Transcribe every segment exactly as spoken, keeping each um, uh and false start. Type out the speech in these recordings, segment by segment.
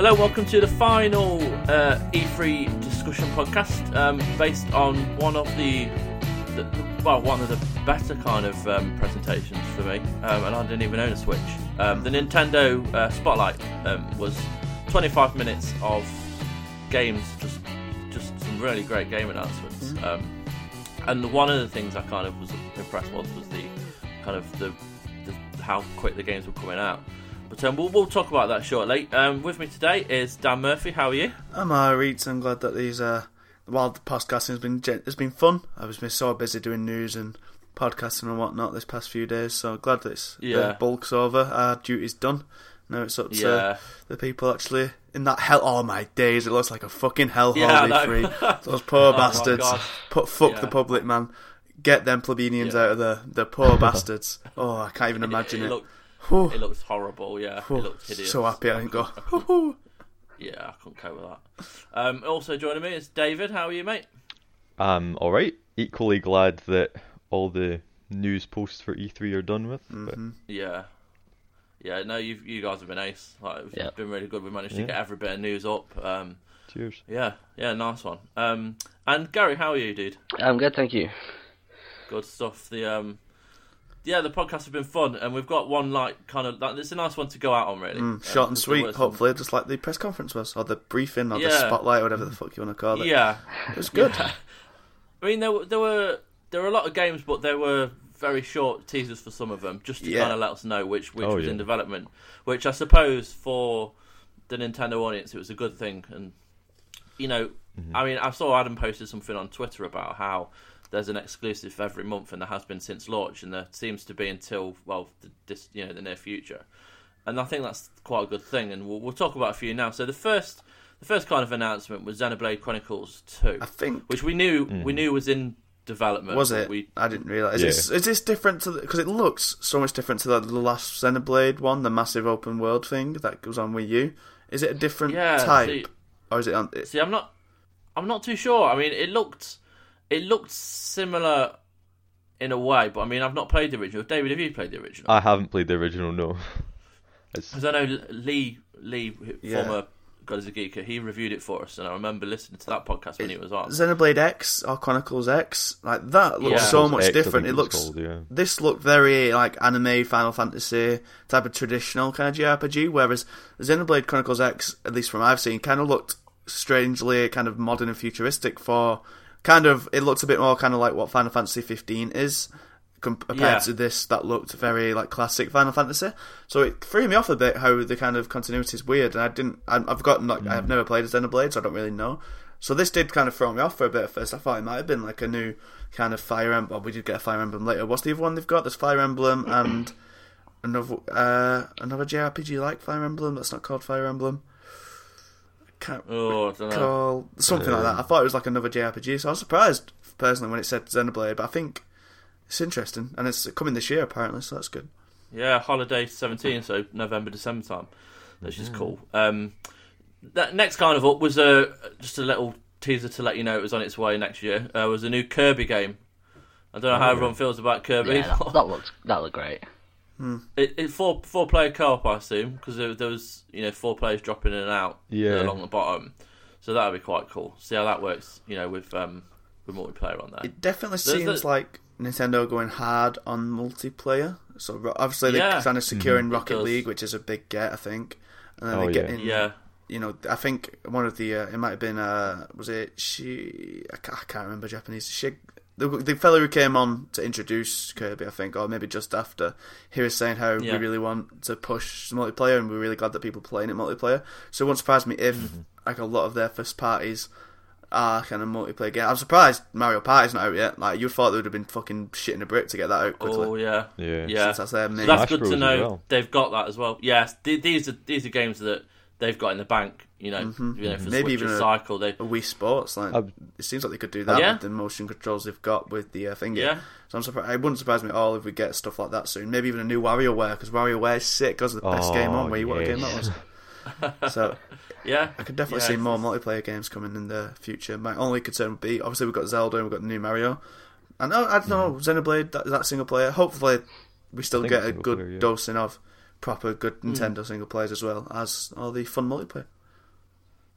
Hello, welcome to the final uh, E three discussion podcast, um, based on one of the, the, the, well, one of the better kind of um, presentations for me, um, and I didn't even own a Switch. Um, the Nintendo uh, Spotlight um, was twenty-five minutes of games, just just some really great game announcements. Mm-hmm. Um, and one of the things I kind of was impressed with was the kind of the, the how quick the games were coming out. But um, we'll, we'll talk about that shortly. Um, with me today is Dan Murphy. How are you? I'm alright. I'm glad that these uh, while the podcasting has been has been fun. I was been so busy doing news and podcasting and whatnot this past few days. So glad that it's, yeah. the bulk's over. Our duty's done. Now it's up to yeah. the people actually in that hell. Oh my days! It looks like a fucking hellhole. Yeah, E three. Those poor oh bastards. Put fuck yeah. the public, man. Get them plebeians yeah. out of the the poor bastards. Oh, I can't even imagine it. it. It, looked, it looks horrible. Yeah, Whew. It looked hideous. So happy I didn't go. Yeah, I couldn't cope with that. Um, also joining me is David. How are you, mate? Um, all right. Equally glad that all the news posts for E three are done with. Mm-hmm. Yeah, yeah. No, you you guys have been ace. Like, it's yeah. been really good. We managed to yeah. get every bit of news up. Um, Cheers. Yeah, yeah. Nice one. Um, and Gary, how are you, dude? I'm good, thank you. Good stuff. The um, yeah, the podcast has been fun, and we've got one like kind of like, it's a nice one to go out on, really. Mm, short um, and sweet, hopefully, some... just like the press conference was, or the briefing, or yeah. the spotlight, or whatever the fuck you want to call it. Yeah, it was good. Yeah. I mean, there were there were there were a lot of games, but there were very short teasers for some of them, just to yeah. kind of let us know which which oh, was yeah. in development. Which I suppose for the Nintendo audience, it was a good thing. And you know, mm-hmm. I mean, I saw Adam posted something on Twitter about how there's an exclusive every month, and there has been since launch, and there seems to be until well, the, this you know the near future. And I think that's quite a good thing, and we'll, we'll talk about a few now. So the first, the first kind of announcement was Xenoblade Chronicles two, I think, which we knew mm. we knew was in development. Was it? We, I didn't realise. Yeah. Is, is this different to because it looks so much different to the, the last Xenoblade one, the massive open world thing that goes on Wii U? Is it a different yeah, type, see, or is it on? It... See, I'm not, I'm not too sure. I mean, it looked, it looked similar in a way, but I mean, I've not played the original. David, have you played the original? I haven't played the original, no. Because I know Lee, Lee, yeah. former God is a Geeker, he reviewed it for us, and I remember listening to that podcast when it, it was on. Xenoblade X or Chronicles X, like that looks yeah. so much X, different. It looks. called, yeah. This looked very like anime, Final Fantasy type of traditional kind of J R P G, whereas Xenoblade Chronicles X, at least from what I've seen, kind of looked strangely kind of modern and futuristic. For kind of, it looks a bit more kind of like what Final Fantasy fifteen is. Compared yeah. to this, that looked very like classic Final Fantasy, so it threw me off a bit how the kind of continuity is weird, and I didn't. I, I've gotten like mm. I've never played a Xenoblade, so I don't really know. So this did kind of throw me off for a bit at first. I thought it might have been like a new kind of Fire Emblem. Well, we did get a Fire Emblem later. What's the other one they've got? There's Fire Emblem and another uh, another J R P G like Fire Emblem. That's not called Fire Emblem. I can't oh, I don't know. call something uh, like that. I thought it was like another J R P G, so I was surprised personally when it said Xenoblade, but I think. It's interesting, and it's coming this year apparently, so that's good. Yeah, holiday seventeen, so November, December time, which is cool. Um, that next kind of up was a just a little teaser to let you know it was on its way next year. Uh, was a new Kirby game. I don't know how oh, everyone yeah. feels about Kirby. Yeah, that, that looked that looked great. Hmm. It, it four four player co-op, I assume, because there, there was you know four players dropping in and out yeah. along the bottom, so that would be quite cool. See how that works, you know, with um with multiplayer on there. It definitely There's seems the... like Nintendo going hard on multiplayer. So obviously they're yeah. trying to secure in mm-hmm. Rocket League, which is a big get, I think. And then oh, they get yeah. in, yeah. you know, I think one of the uh, it might have been uh, was it she? I can't, I can't remember Japanese. She, the, the fellow who came on to introduce Kirby, I think, or maybe just after, he was saying how yeah. we really want to push multiplayer, and we're really glad that people are playing it multiplayer. So it wouldn't surprise me if mm-hmm. like a lot of their first parties. Ah, kind of multiplayer game. I'm surprised Mario Party's not out yet. Like you thought they would have been fucking shitting a brick to get that out quickly. Oh yeah, yeah, yeah. Since that's their main. So that's Smash good Bros to know. well. They've got that as well. Yes, th- these are these are games that they've got in the bank. You know, mm-hmm. you know, for maybe Switch's even a, cycle. They a Wii Sports. Like Um, it seems like they could do that yeah? with the motion controls they've got with the uh, finger. Yeah. So I'm surprised. It wouldn't surprise me at all if we get stuff like that soon. Maybe even a new WarioWare, because WarioWare is sick. Because the best oh, game on Wii. yes. What a game that was. So yeah, I could definitely yeah, see more multiplayer games coming in the future. My only concern would be obviously we've got Zelda and we've got the new Mario. And I, I don't know, Xenoblade, that, that single player. Hopefully we still get a good player, yeah. dosing of proper good Mm. Nintendo single players as well as all the fun multiplayer.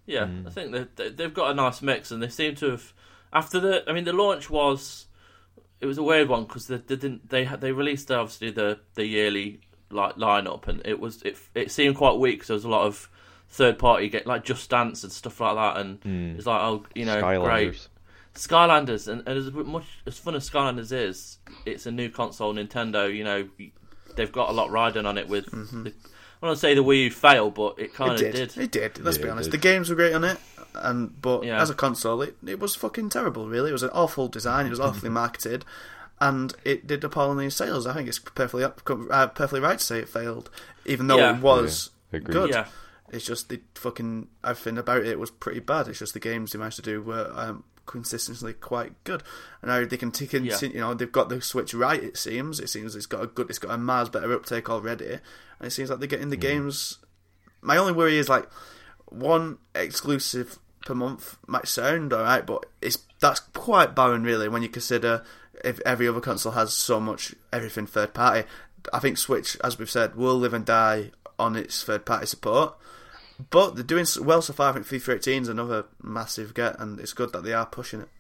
Yeah, mm. I think they they've got a nice mix, and they seem to have after the. I mean, the launch was it was a weird one because they, they didn't they they released obviously the, the yearly like lineup, and it was it it seemed quite weak because there was a lot of third party get like Just Dance and stuff like that, and mm. it's like oh you know Skylanders. great Skylanders, and, and as much as fun as Skylanders is, it's a new console, Nintendo. You know they've got a lot riding on it with. Mm-hmm. The, I don't want to say the Wii U failed, but it kind of did. did. It did. Let's yeah, be honest. Did. The games were great on it, and but yeah. as a console, it, it was fucking terrible. Really, it was an awful design. It was awfully marketed, and it did appalling sales. I think it's perfectly up, uh, perfectly right to say it failed, even though yeah. it was yeah. good. Yeah. It's just the fucking everything about it was pretty bad. It's just the games they managed to do were um, consistently quite good. And now they can take in, yeah. you know, they've got the Switch right. It seems. It seems it's got a good. It's got a miles better uptake already, and it seems like they're getting the mm. games. My only worry is like one exclusive per month might sound alright, but it's that's quite barren really when you consider if every other console has so much everything third party. I think Switch, as we've said, will live and die on its third party support. But they're doing well so far. I think FIFA eighteen is another massive get, and it's good that they are pushing it.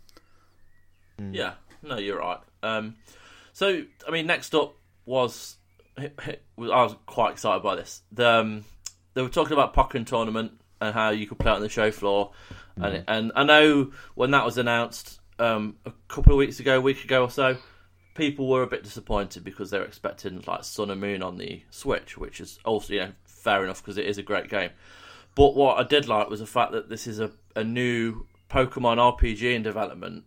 Yeah, no, you're right. Um, so, I mean, next up was I was quite excited by this. The, um, they were talking about Pokken Tournament and how you could play it on the show floor, mm-hmm. and and I know when that was announced um, a couple of weeks ago, a week ago or so, people were a bit disappointed because they were expecting like Sun and Moon on the Switch, which is also you know fair enough because it is a great game. But what I did like was the fact that this is a, a new Pokemon R P G in development.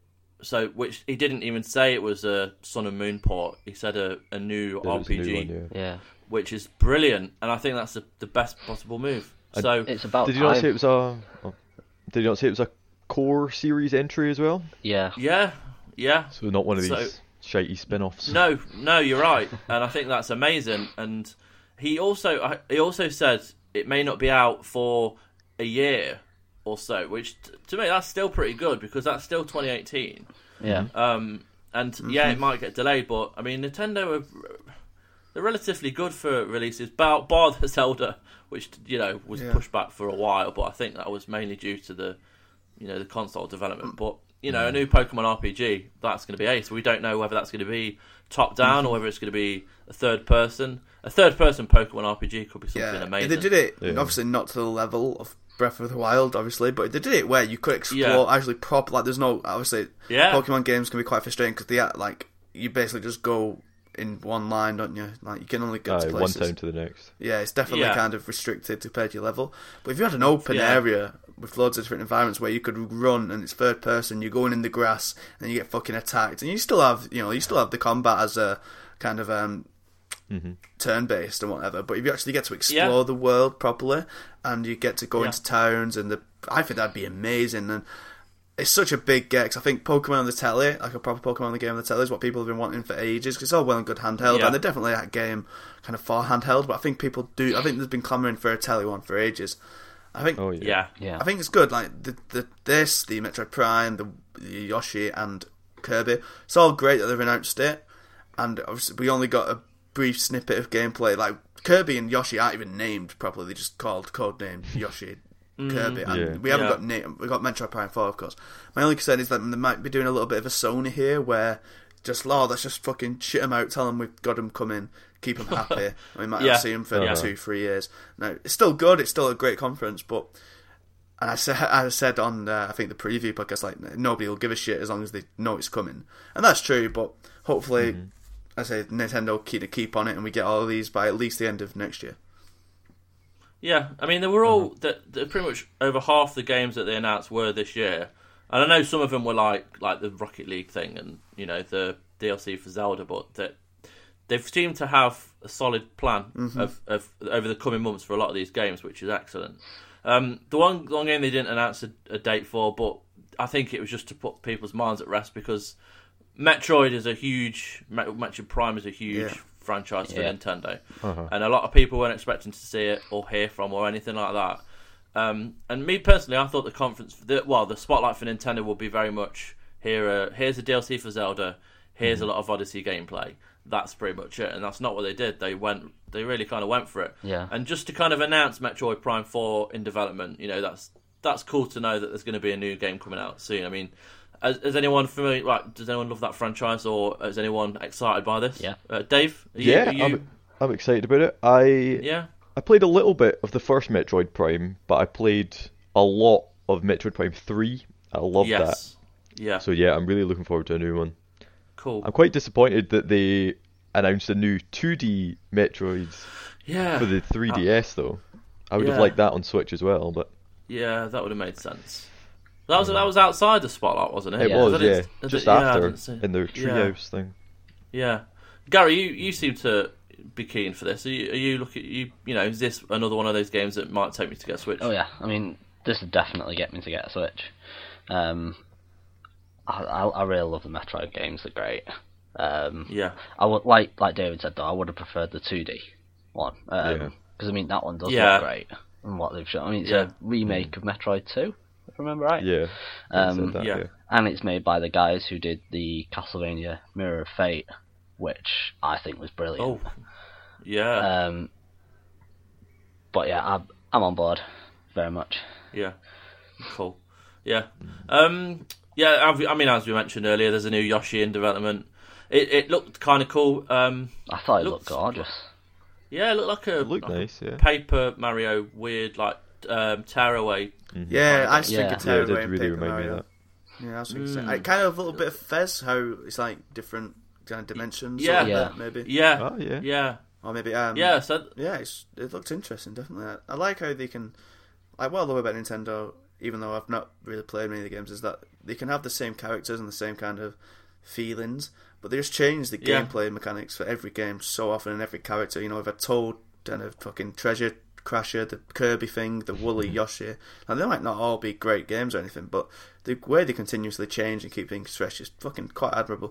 So, which he didn't even say it was a Sun and Moon port. He said a, a new There R P G, a new one, yeah. Yeah. which is brilliant, and I think that's the, the best possible move. And so, It's about Did you not time. say it was a? Oh, did you not say it was a core series entry as well? Yeah. yeah, yeah. So not one of these So- shitey spin-offs. No, no, you're right, and I think that's amazing. And he also he also said it may not be out for a year or so, which t- to me that's still pretty good because that's still twenty eighteen. Yeah. Um, and Mm-hmm. yeah, it might get delayed, but I mean, Nintendo are they're relatively good for releases, bar, bar the Zelda, which you know was Yeah. pushed back for a while, but I think that was mainly due to the you know the console development. But you know, a new Pokemon R P G that's going to be ace. We don't know whether that's going to be top down Mm-hmm. or whether it's going to be a third person. A third person Pokemon R P G could be something Yeah, amazing. they did it Yeah. obviously not to the level of Breath of the Wild, obviously, but they did it where you could explore Yeah. actually proper. Like, there's no obviously Yeah. Pokemon games can be quite frustrating because they are, like you basically just go in one line, don't you? Like you can only get to Aye, one places. town to the next. Yeah, it's definitely Yeah. kind of restricted compared to your level. But if you had an open Yeah. area with loads of different environments where you could run and it's third person, you're going in the grass and you get fucking attacked, and you still have, you know, you still have the combat as a kind of um, Mm-hmm. turn based and whatever. But if you actually get to explore Yeah. the world properly and you get to go Yeah. into towns, and the, I think that'd be amazing. And it's such a big get because I think Pokemon on the telly, like a proper Pokemon on the game on the telly, is what people have been wanting for ages. Because it's all well and good handheld, Yeah. and they're definitely that game kind of for handheld. But I think people do. I think there's been clamouring for a telly one for ages. I think. Oh yeah. yeah, Yeah. I think it's good. Like the the this, the Metroid Prime, the, the Yoshi and Kirby. It's all great that they've announced it, and obviously we only got a brief snippet of gameplay. Like Kirby and Yoshi aren't even named properly; they just called codename Yoshi. Kirby, and Yeah. we haven't Yeah. got name. We got Metroid Prime Four, of course. My only concern is that they might be doing a little bit of a Sony here, where just oh, let's just fucking shit them out, tell them we've got them coming, keep them happy, and we might Yeah. not see them for Yeah. two, three years. Now it's still good. It's still a great conference, but and I said, I said on uh, I think the preview podcast, like nobody will give a shit as long as they know it's coming, and that's true. But hopefully, Mm-hmm. I say Nintendo keep to keep on it, and we get all of these by at least the end of next year. yeah. I mean, they were all Uh-huh. that that pretty much over half the games that they announced were this year, and I know some of them were like like the Rocket League thing and you know the D L C for Zelda, but that they've seemed to have a solid plan Mm-hmm. of, of over the coming months for a lot of these games, which is excellent. Um, the one the one game they didn't announce a, a date for, but I think it was just to put people's minds at rest because Metroid is a huge Metroid Prime is a huge Yeah. franchise for Yeah. Nintendo, Uh-huh. and a lot of people weren't expecting to see it or hear from or anything like that. Um, and me personally, I thought the conference, the, well, the spotlight for Nintendo would be very much here. Uh, here's a D L C for Zelda. Here's a lot of Odyssey gameplay. That's pretty much it, and that's not what they did. They went, they really kind of went for it. Yeah. And just to kind of announce Metroid Prime Four in development, you know, that's that's cool to know that there's going to be a new game coming out soon. I mean, is, is anyone familiar? Like, does anyone love that franchise, or is anyone excited by this? Yeah. Uh, Dave, are you, Yeah, are you... I'm, I'm excited about it. I yeah. I played a little bit of the first Metroid Prime, but I played a lot of Metroid Prime three. I love Yes. that. Yeah. So yeah, I'm really looking forward to a new one. Cool. I'm quite disappointed that they announced a new two D Metroids Yeah. for the three D S though. I would have Yeah. liked that on Switch as well, but Yeah, that would have made sense. That was that was outside the spotlight, wasn't it? it Yeah. was, that yeah, is- is just it- yeah, I after didn't see- in the Yeah. treehouse thing. Yeah, Gary, you, you seem to be keen for this. Are you, are you looking? You you know, is this another one of those games that might take me to get a Switch? Oh yeah, I mean, this would definitely get me to get a Switch. Um, I, I, I really love the Metroid games; they're great. Um, Yeah. I would like, like David said though, I would have preferred the two D one. Um, Yeah. Because I mean, that one does Yeah. look great, and what they've shown. I mean, it's Yeah. a remake of Metroid two, if I remember right. Yeah. they Um, said that, yeah. yeah. And it's made by the guys who did the Castlevania Mirror of Fate, which I think was brilliant. Oh. Yeah. Um, but yeah, I'm, I'm on board very much. Yeah. Cool. Yeah. Um. Yeah. I mean, as we mentioned earlier, there's a new Yoshi in development. It it looked kind of cool. Um. I thought it Looks- looked gorgeous. Yeah, it looked like a It looked like a nice, yeah. Paper Mario, weird like um, tearaway. Yeah, I was Yeah. thinking Yeah, it Tearaway did and really Paper remind me Mario. of that. Yeah, I was thinking Mm. I kind of a little bit of Fez, how it's like different kind of dimensions. Yeah. sort of Yeah. bit, maybe. Yeah. Oh yeah. Yeah. Or maybe um, Yeah. So yeah, it's, it looked interesting, definitely. I, I like how they can, like, what I love about Nintendo, even though I've not really played many of the games, is that they can have the same characters and the same kind of feelings, but they just change the Yeah. gameplay mechanics for every game so often and every character. You know, we've had Toad and a fucking Treasure Crasher, the Kirby thing, the Woolly Yoshi, and they might not all be great games or anything, but the way they continuously change and keep things fresh is fucking quite admirable.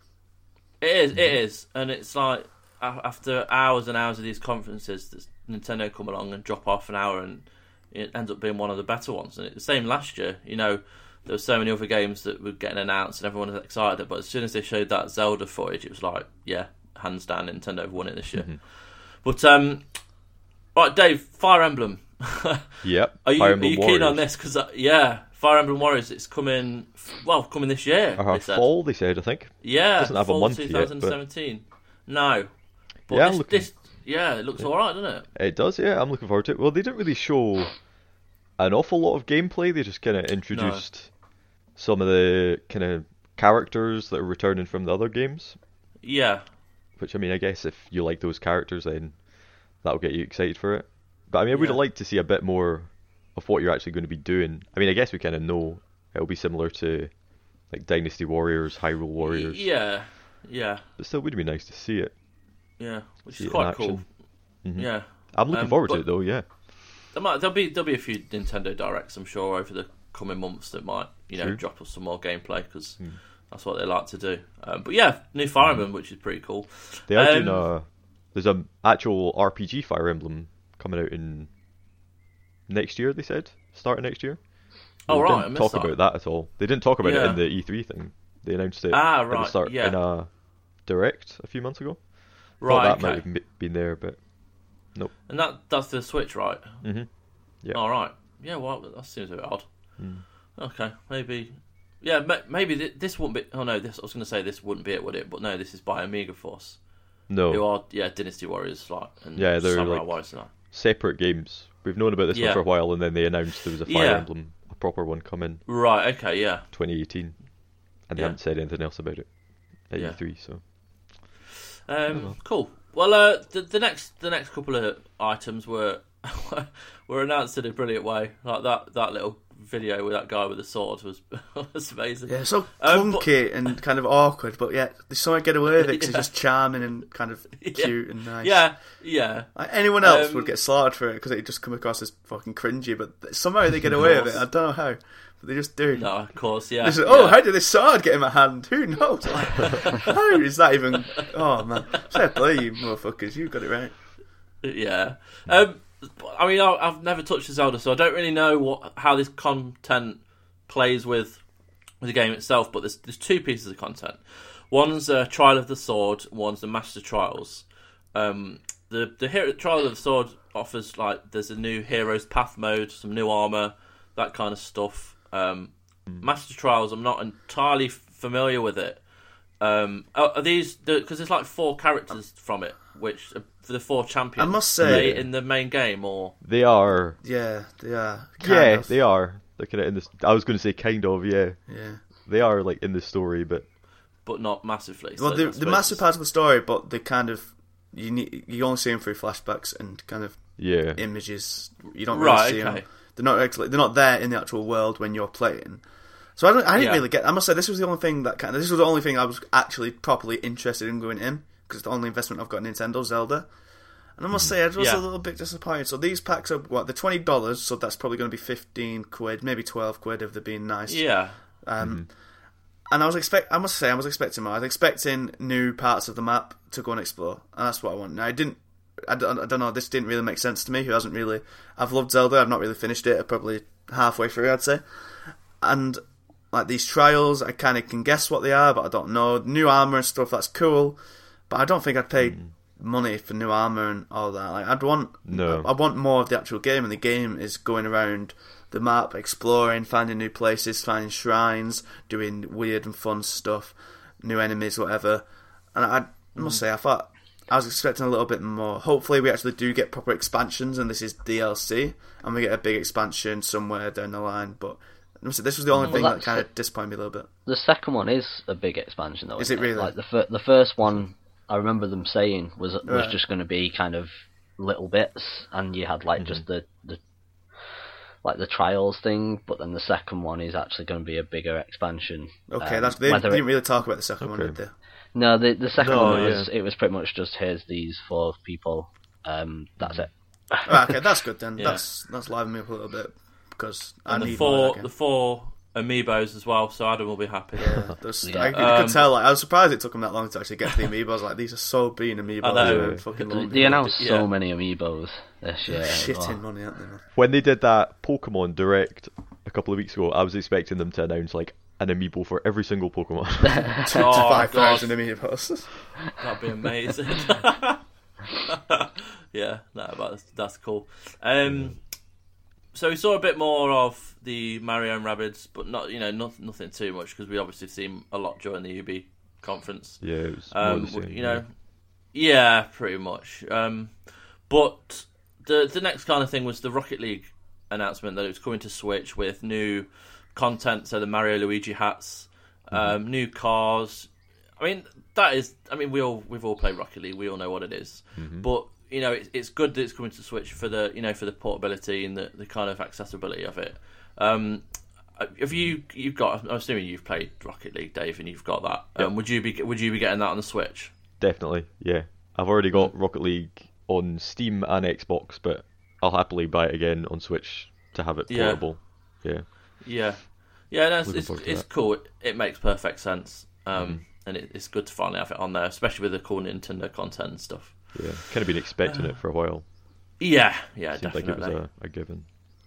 it is. It is, and it's like a- after hours and hours of these conferences, does Nintendo come along and drop off an hour, and it ends up being one of the better ones. And it's the same last year. You know, there were so many other games that were getting announced, and everyone was excited. But as soon as they showed that Zelda footage, it was like, yeah, hands down, Nintendo have won it this year. Mm-hmm. But um, right, Dave, Fire Emblem. Yep. Are you Fire are Emblem you keen on Warriors. this? Because uh, yeah, Fire Emblem Warriors. It's coming. Well, coming this year. Uh, they said. fall, they said, I think. Yeah, Doesn't have a fall month yet, but- twenty seventeen. No. But Yeah, I'm this, looking- this, yeah, it looks alright, doesn't it? It does, yeah. I'm looking forward to it. Well, they didn't really show an awful lot of gameplay. They just kind of introduced some of the kind of characters that are returning from the other games. Yeah. Which, I mean, I guess if you like those characters, then that'll get you excited for it. But I mean, I would Yeah. like to see a bit more of what you're actually going to be doing. I mean, I guess we kind of know it'll be similar to like Dynasty Warriors, Hyrule Warriors. Yeah. Yeah. But still, it would be nice to see it. Yeah. Which See is it in quite action. cool. Mhm. Yeah. I'm looking Um, forward but- to it, though. Yeah. There might there'll be there'll be a few Nintendo Directs, I'm sure, over the coming months that might you know True. drop us some more gameplay because Hmm. that's what they like to do. Um, but yeah, new Fire Emblem, which is pretty cool. They are doing Um, a. There's an actual R P G Fire Emblem coming out in next year. They said starting next year. Oh, They right, I didn't missed talk that. about that at all. They didn't talk about it Yeah. in the E three thing. They announced it Ah, at the right, start yeah. in a direct a few months ago. Thought Right. that might Okay. have m- been there, but And that that's the Switch, right? hmm yeah. All right. Yeah. Well, that seems a bit odd. Mm. Okay. Maybe. Yeah. ma- Maybe th- this wouldn't be. Oh no. This I was going to say this wouldn't be it, would it? But no. This is by Amiga Force, No, who are yeah Dynasty Warriors, like and Yeah, they're Samurai like- Warriors and that. separate games. We've known about this Yeah. one for a while, and then they announced there was a Fire Yeah. Emblem, a proper one coming Right. Okay. Yeah. twenty eighteen, and they Yeah. haven't said anything else about it at Yeah. E three. So Um, know. cool. Well, uh, the, the next the next couple of items were were announced in a brilliant way. Like that that little video with that guy with the sword was was amazing. Yeah, so Um, but- clunky and kind of awkward, but yet they somehow get away with it because Yeah. it's just charming and kind of Yeah. cute and nice. Yeah. Yeah. Like, anyone else Um, would get slaughtered for it because it just come across as fucking cringy, but somehow they get away with it. I don't know how, but they just do. No, of course. Yeah. They say, oh, yeah. how did this sword get in my hand? Who knows? Like, how is that even? Oh man, fair play, you motherfuckers. You got it right. Yeah. Um, I mean, I- I've never touched the Zelda, so I don't really know what how this content plays with with the game itself. But there's there's two pieces of content. One's uh, Trial of the Sword. One's the Master Trials. Um, the the hero, Trial of the Sword offers like there's a new Hero's Path mode, some new armor, that kind of stuff. Um, mm. Master Trials, I'm not entirely familiar with it. Um, are, are these because there's like four characters from it, which are for the four champions? I must say, are they in the main game or they are? Yeah, they are. Yeah, of. they are. They're kind of in this. I was going to say kind of. Yeah, yeah. They are like in the story, but but not massively. Well, so they're, they're massive parts of the story, but they kind of you need you only see them through flashbacks and kind of yeah images. You don't really right, see okay. them. They're not actually they're not there in the actual world when you're playing. So I don't I didn't yeah. really get. I must say this was the only thing that kind of this was the only thing I was actually properly interested in going in because the only investment I've got in Nintendo, Zelda. And I must say, I was yeah. a little bit disappointed. So these packs are, what, they're twenty dollars, so that's probably going to be fifteen quid, maybe twelve quid if they're being nice. Yeah. Um, mm-hmm. And I was expect, I must say, I was expecting more. I was expecting new parts of the map to go and explore, and that's what I want. Now, I didn't, I don't, I don't know, this didn't really make sense to me, who hasn't really, I've loved Zelda, I've not really finished it, I'm probably halfway through, I'd say. And, like, these trials, I kind of can guess what they are, but I don't know. New armour and stuff, that's cool, but I don't think I'd pay... Mm. money for new armor and all that. Like, I'd want, no. I, I want more of the actual game, and the game is going around the map, exploring, finding new places, finding shrines, doing weird and fun stuff, new enemies, whatever. And I, I must mm. say, I thought I was expecting a little bit more. Hopefully, we actually do get proper expansions, and this is D L C, and we get a big expansion somewhere down the line. But I must say, this was the only well, thing that kind of disappointed me a little bit. The second one is a big expansion, though. Is it really? Like the fir- the first one. I remember them saying was was right. just going to be kind of little bits, and you had like mm-hmm. just the, the like the trials thing. But then the second one is actually going to be a bigger expansion. Okay, um, that's they didn't it, really talk about the second okay. one, did they? No, the the second no, one was yeah. it was pretty much just here's these four people. Um, that's it. Right, okay, that's good then. Yeah. That's that's livened me up a little bit because I and the need four more the four amiibos as well, so Adam will be happy. Yeah, yeah. I, I um, could tell. Like, I was surprised it took them that long to actually get to the amiibo. I was like, these are so being amiibos. I know. Yeah. Fucking They, long they announced yeah. so many amiibos this year. shitting well. money, aren't they? Man? when they did that Pokemon Direct a couple of weeks ago, I was expecting them to announce like an amiibo for every single Pokemon. Twenty-five thousand amiibos. That'd be amazing. yeah, no, that's that's cool. Um, so we saw a bit more of the Mario and Rabbids, but not you know not, nothing too much because we obviously seen a lot during the U B conference. Yeah, it was um, more the same, you know, yeah, yeah pretty much. Um, but the the next kind of thing was the Rocket League announcement that it was coming to Switch with new content, so the Mario Luigi hats, um, mm-hmm. new cars. I mean, that is. I mean, we all we've all played Rocket League. We all know what it is. Mm-hmm. But you know, it's it's good that it's coming to Switch for the you know for the portability and the, the kind of accessibility of it. Um, have you you've got? I'm assuming you've played Rocket League, Dave, and you've got that. Yep. Um, would you be Would you be getting that on the Switch? Definitely, yeah. I've already got Rocket League on Steam and Xbox, but I'll happily buy it again on Switch to have it portable. Yeah, yeah, yeah. yeah no, it's Looking it's, forward to it's that. cool. It, it makes perfect sense. Um, Mhm. And it, it's good to finally have it on there, especially with the cool Nintendo content and stuff. yeah. Kind of been expecting it for a while. Yeah, yeah, Seems definitely. like it was a, a given.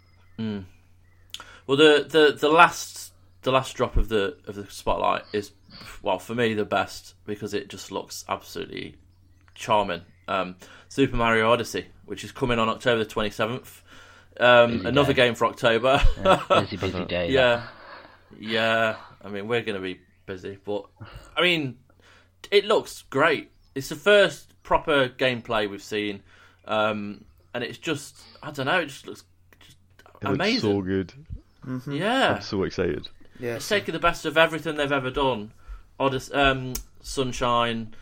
Mm. Well, the, the the last the last drop of the of the spotlight is, well, for me the best because it just looks absolutely charming. Um, Super Mario Odyssey, which is coming on October the twenty seventh. Um, Busy another day. game for October. Yeah, busy, busy day. yeah, yeah. I mean, we're going to be busy, but I mean, it looks great. It's the first proper gameplay we've seen, um, and it's just I don't know. It just looks just It amazing. looks so good. Mm-hmm. Yeah, I'm so excited. Yeah, it's taking the best of everything they've ever done. Odyssey, um, Sunshine,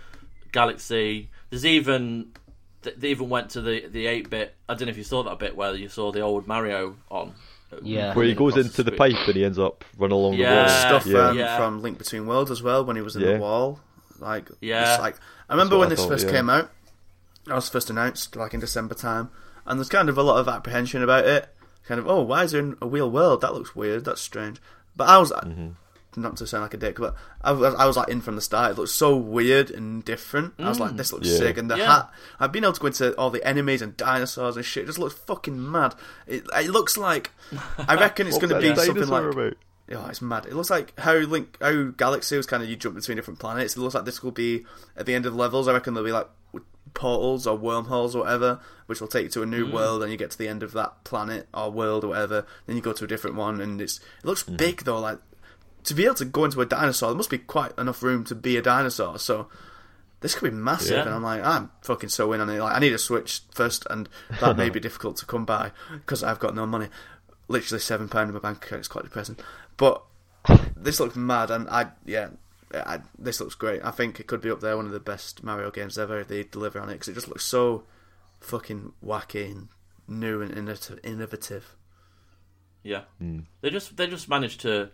Galaxy. There's even they even went to the the eight bit. I don't know if you saw that bit where you saw the old Mario on. Yeah. Where he goes across into the screen. pipe and he ends up running along Yeah. the wall. stuff yeah. um, Yeah. from Link Between Worlds as well when he was in Yeah. the wall. Like, Yeah. it's like I remember what when I this thought, first yeah. came out. It was first announced like in December time, and there's kind of a lot of apprehension about it. Kind of, oh, why is there a real world? That looks weird. That's strange. But I was Mm-hmm. not to sound like a dick, but I was, I was like in from the start. It looked so weird and different. I was like, this looks Yeah. sick. And the Yeah. hat, I've been able to go into all the enemies and dinosaurs and shit. It just looks fucking mad. It, it looks like, I reckon it's What going to was that be something dinosaur like. about? Oh, it's mad. It looks like how Link, how Galaxy was kind of you jump between different planets. It looks like this will be at the end of the levels. I reckon there'll be like portals or wormholes or whatever, which will take you to a new Mm. world, and you get to the end of that planet or world or whatever. Then you go to a different one, and it's it looks Mm. big though. Like to be able to go into a dinosaur, there must be quite enough room to be a dinosaur. So this could be massive, Yeah. and I'm like, I'm fucking so in on it. Like, I need a Switch first, and that may be difficult to come by because I've got no money. Literally seven pound in my bank account. It's quite depressing, but this looks mad, and I yeah, I, this looks great. I think it could be up there, one of the best Mario games ever if they deliver on it, because it just looks so fucking wacky and new and innovative. innovative. Yeah, Mm. they just they just managed to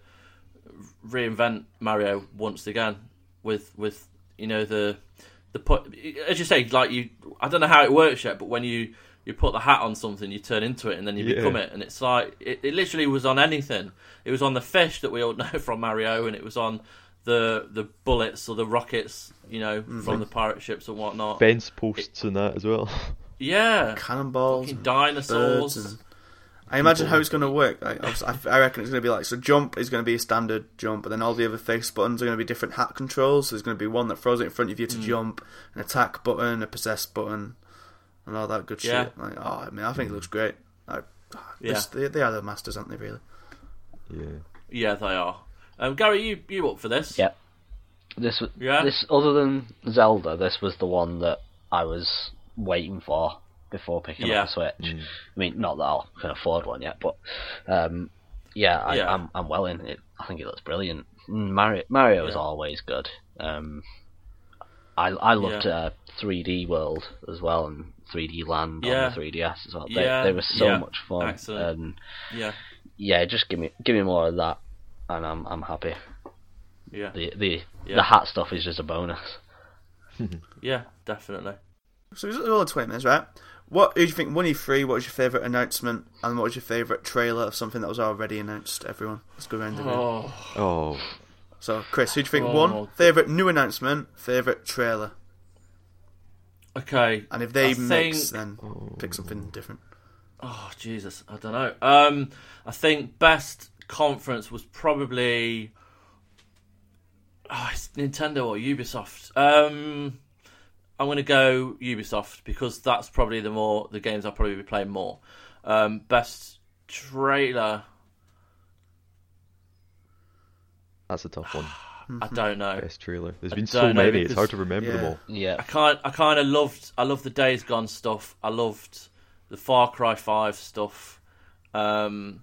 reinvent Mario once again with with you know the the put as you say, like you I don't know how it works yet, but when you you put the hat on something, you turn into it, and then you Yeah. become it, and it's like it, it literally was on anything. It was on the fish that we all know from Mario, and it was on the the bullets or the rockets, you know, from the pirate ships and whatnot. Fence posts and that as well. Yeah, Cannonballs, fucking and dinosaurs. birds, and I imagine how it's going to work. Like, obviously, I I reckon it's going to be like, so jump is going to be a standard jump, but then all the other face buttons are going to be different hat controls. So there's going to be one that throws it in front of you to Mm. jump, an attack button, a possess button, and all that good Yeah. shit. Like, oh, I mean, I think it looks great. Like, Yeah. this, they, they are the masters, aren't they? Really? Yeah. Yeah, they are. Um, Gary, you you up for this? Yep. This was Yeah? this other than Zelda, this was the one that I was waiting for before picking Yeah. up a Switch. Mm. I mean, not that I can afford one yet, but um, yeah, I, Yeah. I'm I'm well in it. I think it looks brilliant. Mm, Mario Mario is Yeah. always good. Um, I I loved Yeah. uh, three D World as well, and three D Land Yeah. on the three D S as well. They, Yeah, they were so yeah. much fun. Excellent. And Yeah, yeah, just give me give me more of that, and I'm I'm happy. yeah, The the Yeah. the hat stuff is just a bonus. yeah, definitely. So it's all twenty minutes, right? What do you think? One E three. What was your favourite announcement, and what was your favourite trailer of something that was already announced? Everyone, let's go around the room. Oh, Oh, So, Chris, who do you think Oh. won? Favourite new announcement, favourite trailer, okay. and if they I mix, think- then pick something different. Oh, Jesus, I don't know. Um, I think best conference was probably oh, it's Nintendo or Ubisoft. Um, I'm going to go Ubisoft because that's probably the more the games I'll probably be playing more. Um, best trailer, that's a tough one. I don't know. Best trailer. There's I been so don't know, many. It's because- hard to remember them yeah. all. Yeah. I kind I kind of loved I loved the Days Gone stuff. I loved the Far Cry five stuff. Um,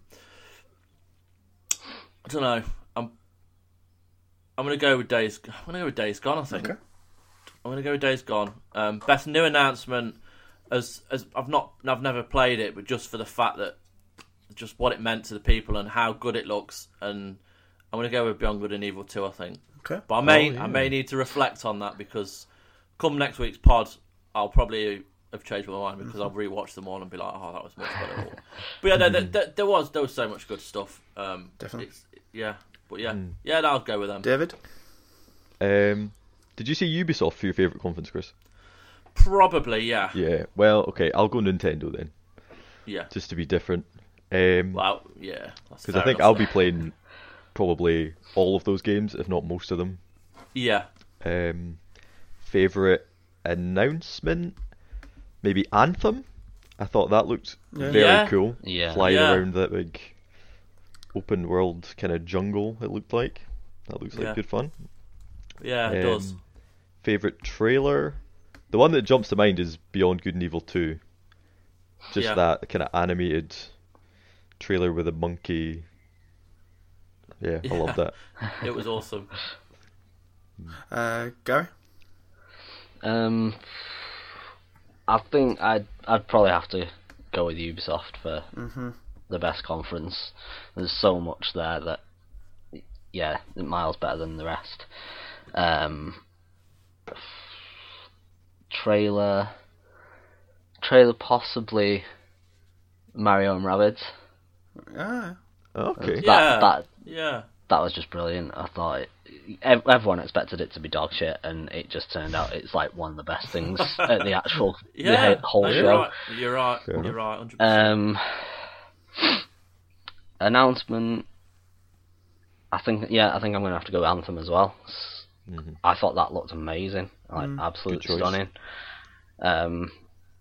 I don't know. I'm I'm gonna go with Days. I'm gonna go with Days Gone. I think Okay. I'm gonna go with Days Gone. Um, best new announcement. As as I've not I've never played it, but just for the fact that just what it meant to the people and how good it looks, and I'm gonna go with Beyond Good and Evil two. I think. Okay. But I may Oh, yeah. I may need to reflect on that because come next week's pod, I'll probably have changed my mind because I'll rewatch them all and be like, oh, that was much better. But yeah, no, there, there, there was there was so much good stuff. Um, Definitely. it's, yeah, but yeah, Mm. yeah, I'll go with them. David? Um, did you say Ubisoft for your favourite conference, Chris? Probably, yeah, Yeah. Well, okay, I'll go Nintendo then, yeah. just to be different. Um, Well, yeah, because I think I'll be playing probably all of those games, if not most of them. Yeah, Um, favorite announcement, maybe Anthem. I thought that looked Yeah. very Yeah. cool. Yeah. Flying Yeah. around that big open world kind of jungle. It looked like that looks like Yeah. good fun. yeah, it does. Um, Favorite trailer, the one that jumps to mind is Beyond Good and Evil two. Just Yeah. that kind of animated trailer with a monkey. Yeah, I love Yeah. that. It was awesome. Uh, Gary? Um, I think I'd I'd probably have to go with Ubisoft for Mm-hmm. the best conference. There's so much there that, yeah, miles better than the rest. Um, trailer, trailer possibly Mario and Rabbids. Ah, Okay. Yeah. That that Yeah, that was just brilliant. I thought it, ev- everyone expected it to be dog shit, and it just turned out it's like one of the best things at the actual yeah. the whole no, you're show. right. You're right. Fair You're enough. right. Hundred percent. Um, announcement. I think yeah, I think I'm gonna have to go Anthem as well. S- Mhm. I thought that looked amazing, like Mm. absolutely Good choice. stunning. Um,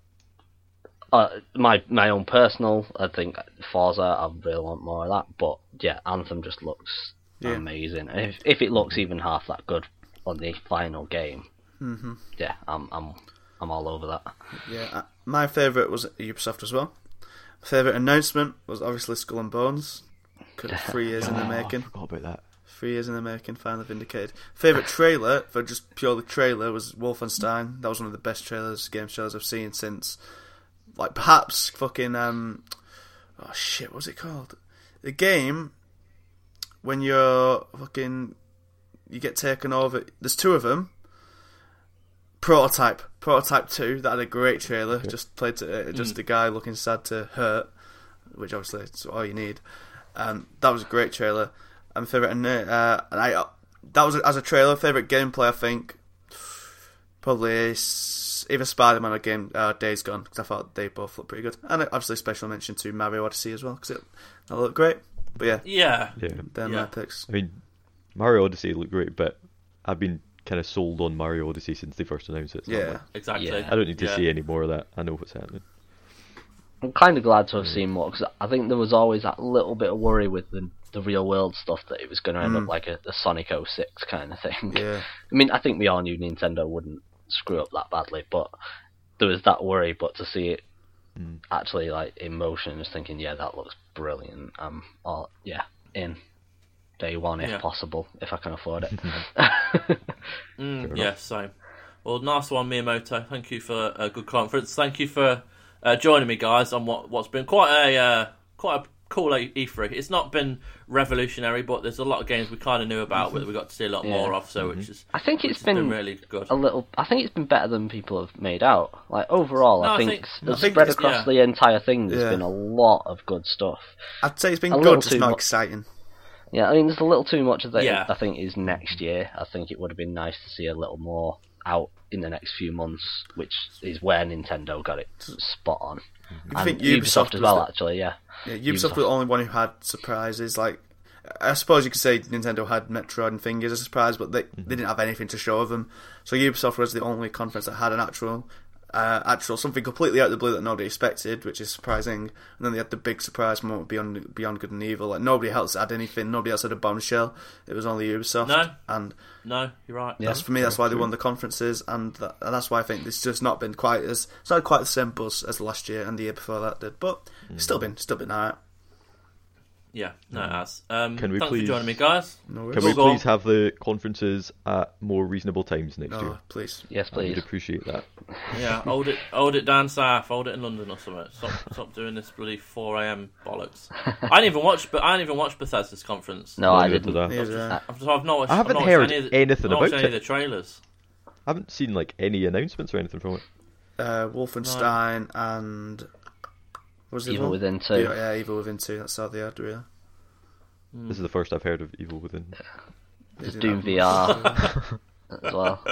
uh, my my own personal, I think Forza, I really want more of that. But yeah, Anthem just looks Yeah. amazing. If if it looks even half that good on the final game, Mm-hmm. yeah, I'm I'm I'm all over that. Yeah, uh, my favourite was Ubisoft as well. My favourite announcement was obviously Skull and Bones. Could have three years in the Oh, I making. forgot about that. Three years in the making, finally vindicated. Favourite trailer, for just purely trailer, was Wolfenstein. That was one of the best trailers, game trailers I've seen since, like, perhaps fucking, um, oh shit, what was it called? The game, when you're fucking, you get taken over, there's two of them. Prototype, Prototype two, that had a great trailer, just played to, uh, just a guy looking sad to hurt, which obviously is all you need. Um, that was a great trailer. And favourite, uh, and I, that was as a trailer. Favourite gameplay, I think, probably s- either Spider-Man or Game uh, Days Gone, because I thought they both looked pretty good. And obviously, special mention to Mario Odyssey as well, because it that looked great. But yeah, Yeah. Yeah. they're Yeah. my picks. I mean, Mario Odyssey looked great, but I've been kind of sold on Mario Odyssey since they first announced it. So I'm Yeah, like, Exactly. Yeah. I don't need to Yeah. see any more of that. I know what's happening. I'm kind of glad to have seen more because I think there was always that little bit of worry with the the real world stuff that it was going to end Mm. up like a, a Sonic oh six kind of thing. yeah, I mean, I think we all knew Nintendo wouldn't screw up that badly, but there was that worry. But to see it Mm. actually like in motion, just thinking, yeah, that looks brilliant. Um, all yeah, in day one if Yeah. possible, if I can afford it. Mm, Fair yeah, enough. same. Well, nice one, Miyamoto. Thank you for a good conference. Thank you for uh, joining me, guys, on what what's been quite a uh, quite a cool E three. It's not been revolutionary, but there's a lot of games we kind of knew about that we got to see a lot Yeah. more of. So which is I think which it's has been, been really good. a little. I think it's been better than people have made out. Like overall, No, I I think, think- the I think spread it's- across yeah. the entire thing. There's Yeah. been a lot of good stuff. I'd say it's been A good, little just too not mu- exciting. Yeah, I mean, there's a little too much of that. Yeah. I think is next year. I think it would have been nice to see a little more out in the next few months, which is where Nintendo got it spot on. I And think Ubisoft Ubisoft as was well, the- actually. Yeah. Yeah, Ubisoft, Ubisoft. was the only one who had surprises. Like, I suppose you could say Nintendo had Metroid and Thing as a surprise, but they they didn't have anything to show them. So Ubisoft was the only conference that had an actual, uh, actual something completely out of the blue that nobody expected, which is surprising. And then they had the big surprise moment Beyond Beyond Good and Evil. Like nobody else had anything. Nobody else had a bombshell. It was only Ubisoft. No. And No, you're right. that's for me. That's why they won the conferences, and, that, and that's why I think it's just not been quite as it's not quite the same buzz as last year and the year before that did. But it's still been still been alright. Yeah, no, it has. Um, Can we thanks please- for joining me, guys. No worries. Can we Go on. please have the conferences at more reasonable times next No, year? please. Yes, I would please. appreciate that. Yeah, hold it, hold it down south, hold it in London or something. Stop, stop doing this bloody four a.m. bollocks. I didn't even watch, but I didn't even watch Bethesda's conference. No, I Neither did didn't. I. Neither did I. I've, so I've not watched. I haven't I've not heard watched any of the, anything I've not watched about any it. of the trailers. I haven't seen like any announcements or anything from it. Uh, Wolfenstein and what was the Evil other one? Within two. Yeah, yeah, Evil Within two. That's all they had, really. This is the first I've heard of Evil Within. They There's didn't Doom have V much. R as well.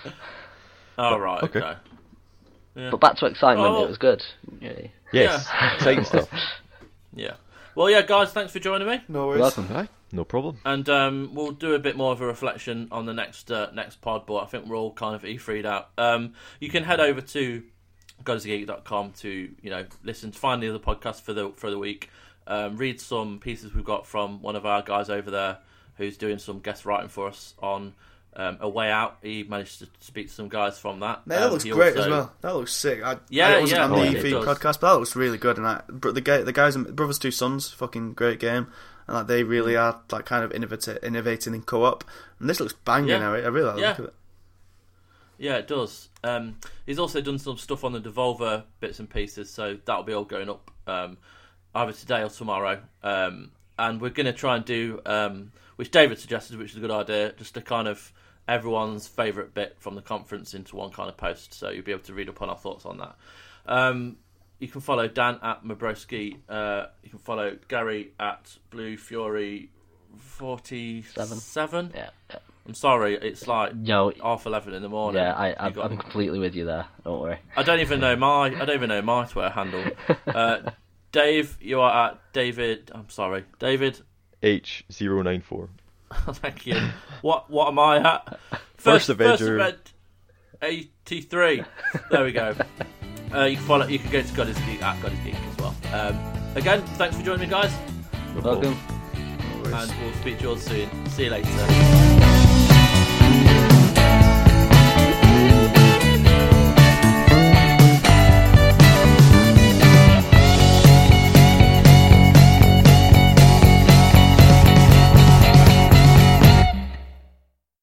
Oh right, okay. okay. Yeah. But back to excitement, Oh. it was good. Really. Yes, exciting stuff. yeah. Well, yeah, guys, thanks for joining me, No You're worries. welcome. Aye, no problem. and um, we'll do a bit more of a reflection on the next uh, next pod. But I think we're all kind of E three'd out. Um, you can head over to goes geek dot com to you know listen to find the other podcast for the for the week. Um, read some pieces we've got from one of our guys over there who's doing some guest writing for us on um, A Way Out. He managed to speak to some guys from that. Mate, that Um, looks he great also- as well. That looks sick. I, Yeah, I wasn't yeah, on oh, the it E three does. podcast, but that looks really good. And I, br- the guy, the guys, in Brothers Two Sons, fucking great game, and like they really are like kind of innovative, innovating in co-op. And this looks banging. Yeah. I, I really like the Yeah. look of it. Yeah, it does. Um, he's also done some stuff on the Devolver bits and pieces, so that'll be all going up um, either today or tomorrow. Um, and we're going to try and do, um, which David suggested, which is a good idea, just a kind of everyone's favourite bit from the conference into one kind of post, so you'll be able to read up on our thoughts on that. Um, you can follow Dan at Mabroski. Uh, you can follow Gary at Blue Fury forty-seven. Yeah. yeah. I'm sorry, it's like No, half eleven in the morning. yeah, I, You I, got- I'm completely with you there. Don't worry. I don't even know my I don't even know my Twitter handle. Uh, Dave, you are at David. I'm sorry, David. H zero nine four. Thank you. What what am I at? First Avenger. Red, eighty-three. There we go. Uh, you can follow. You can go to God is Geek at God is Geek as well. Um, again, thanks for joining me, guys. Welcome. And we'll speak to you all soon. See you later.